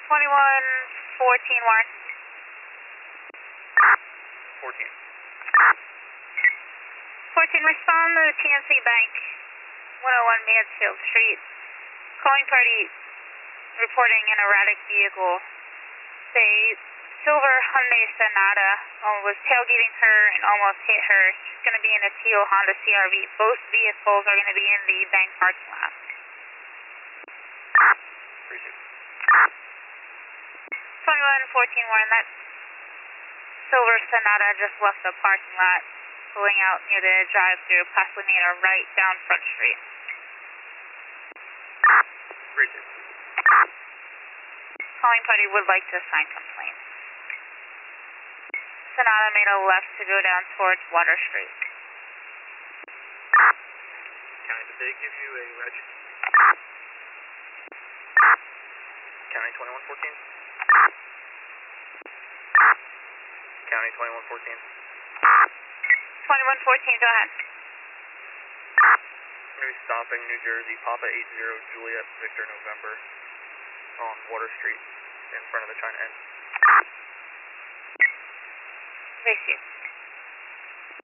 2114 Warren. 14. 14, respond to TNC Bank, 101 Mansfield Street. Calling party reporting an erratic vehicle. Say, silver Hyundai Sonata was tailgating her and almost hit her. She's going to be in a teal Honda CRV. Both vehicles are going to be in the bank parking lot. Appreciate it. 2114 Warren, that silver Sonata just left the parking lot, pulling out near the drive-thru, possibly made a right down Front Street. Appreciate it. Calling party would like to sign complaint. Sonata made a left to go down towards Water Street. County, did they give you a reg? County 2114? County 2114. 2114, go ahead. I'm going to be stopping New Jersey, Papa 80 Juliet Victor November on Water Street in front of the China Inn. Race you.